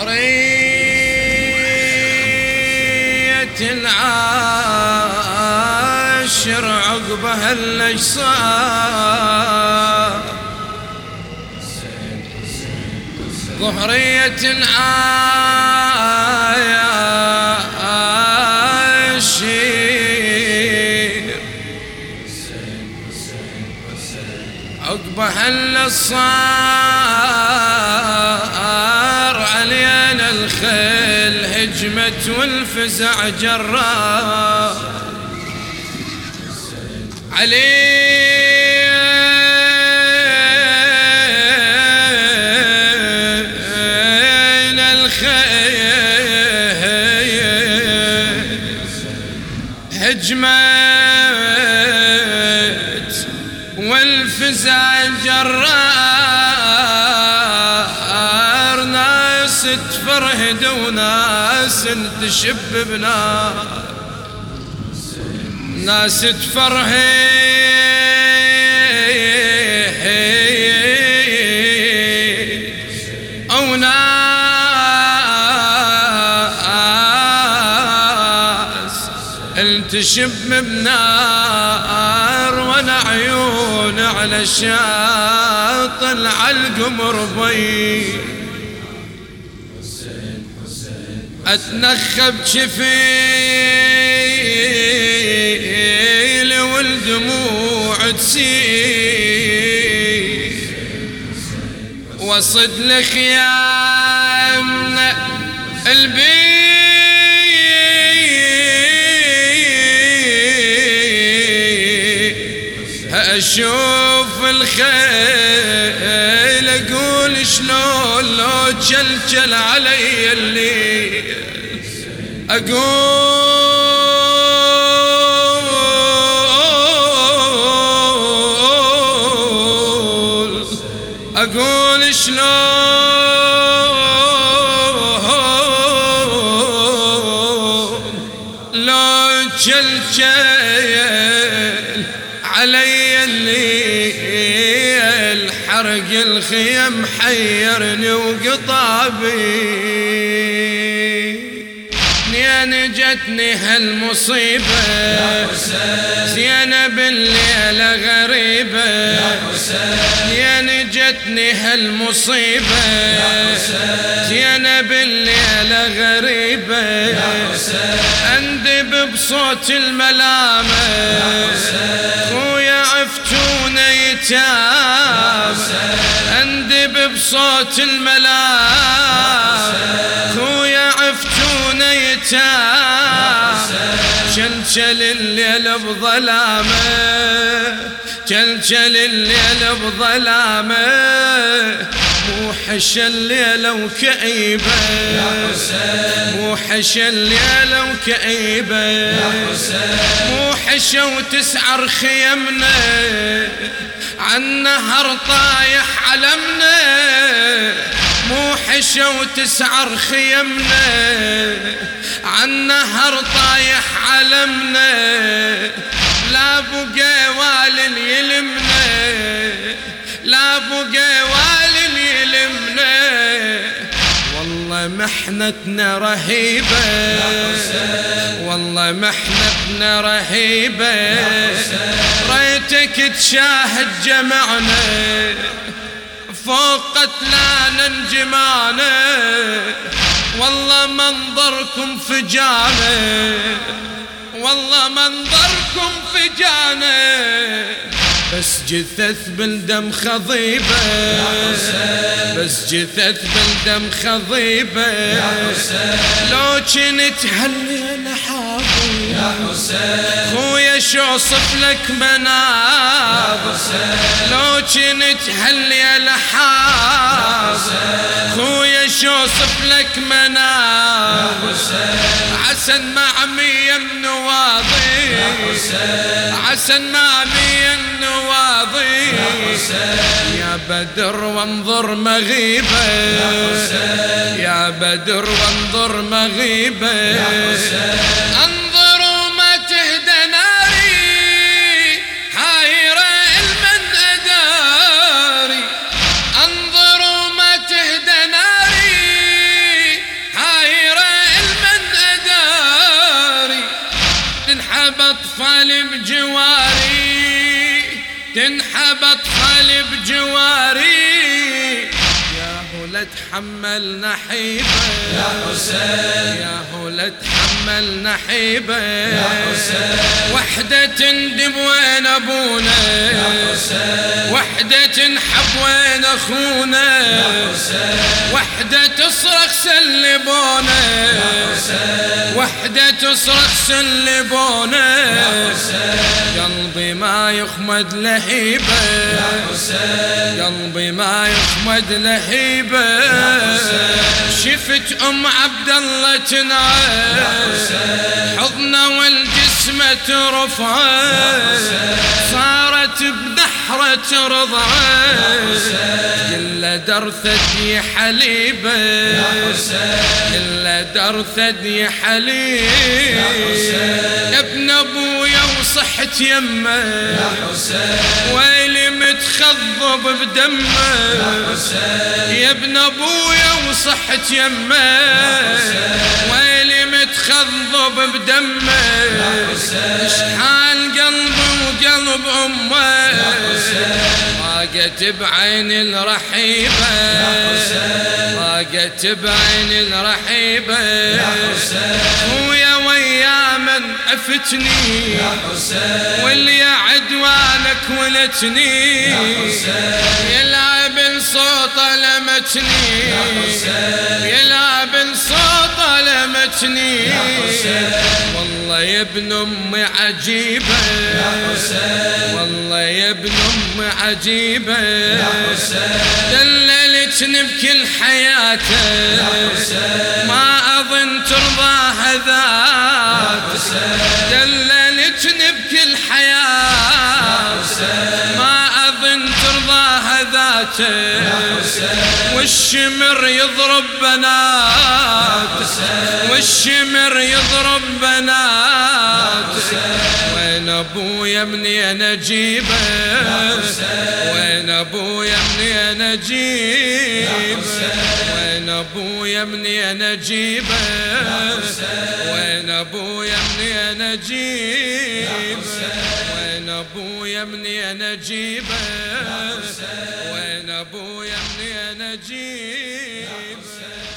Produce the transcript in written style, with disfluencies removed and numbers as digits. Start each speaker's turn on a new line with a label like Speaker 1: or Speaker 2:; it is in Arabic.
Speaker 1: ظهرية العاشر عقبها الأجصار، ظهرية العاشر عقبها الأجصار، علينا الخيل هجمت والفزع جرار، علينا الخيل هجمت والفزع جرار، ناس تفرهد وناس تشب بنار، ناس تفرهد أو ناس تشب بنار، وانا عيون على الشاطئ على القمر بي اتنخب شفيل والدموع تسيل، وصد لخيام البيت، اشوف الخيل اقول شلون لو جلجل علي الليل، أقول شلون لو جلجل علي الليل، حرق الخيم حيرني وقطابي، زين جتني هالمصيبة زينب الليلة غريبة، زين جتني هالمصيبة زينب الليلة غريبة، أندب بصوت الملامة خويا عفتونا يتام، أندب بصوت الملامة خويا عفتونا يتام، شلشل الليل بظلامه شلشل الليل بظلامه، موحش الليلة وكئيبة موحش الليلة وكئيبة، موحشة وتسعر خيمنا عالنهر طايح علمنا، موحشة وتسعر خيمنا عالنهر طايح علمنا، لا بقى والل يلمنا لا بقى والل يلمنا، والله محنتنا رهيبة والله محنتنا رهيبة، ريتك تشاهد جمعنا فوق قتلانا انجمانا، والله منظركم فجانا والله منظركم فجانا، بس جثث بالدم خضيبة بس جثث بالدم خضيبة، لو كنت هالليلة حاضر يا حسين خويا شو اوصف لك مناظر، لو كنت هالليلة حاضر خويا شو اوصف لك مناظر، عسن معمية النواضي عسن معمية النواضي، يا بدر وانظر مغيبة يا بدر وانظر مغيبة، انظر وما تهدى ناري حايرة المن أداري، انظر وما تهدى ناري تنحب اطفال بجواري، يا هو لا تحمل نحيبه
Speaker 2: يا حسين،
Speaker 1: يا هو لا تحمل نحيبه
Speaker 2: يا حسين،
Speaker 1: وحدة تندب وين ابونا
Speaker 2: يا حسين،
Speaker 1: وحدة تنحب وين اخونا
Speaker 2: يا حسين،
Speaker 1: وحدة تصرخ سلبونا
Speaker 2: يا حسين،
Speaker 1: وحدة تصرخ سلبونا
Speaker 2: يا حسين،
Speaker 1: قلبي ما يخمد لهيبه
Speaker 2: يا حسين،
Speaker 1: قلبي ما يخمد لهيبه شفت ام عبد الله تنعى حضنه والجسمه ترفعه صارت بنحره رضعه كله در ثدي حليبه كله در ثدي حليب يا ابن ابويا وصحت يمه
Speaker 2: يا حسين،
Speaker 1: ويلي متخضب بدمه يا ابن ابويا وصحت يمه ويلي متخضب بدمه اشحال قلبي وقلب امه ضاقت بعين الرحيبه ضاقت بعين الرحيبه خويا ويا من افتني واللي يا عدوانك ولتني يلعب الصوت لمتني يلعب الصوت لمتني والله يا ابن امي عجيبه والله يا ابن امي عجيبه دللتني بكل حياته ما اظن ترضاها ذات دللتني بكل حياته ما اظن ترضاها ذاته والشمر يضرب بنات والشمر يضرب بنات وين ابويا منين اجيبه وين ابويا منين اجيبه وين ابويا منين اجيبه وين ابويا منين اجيبه وين ابويا منين اجيبه وين ابويا منين اجيبه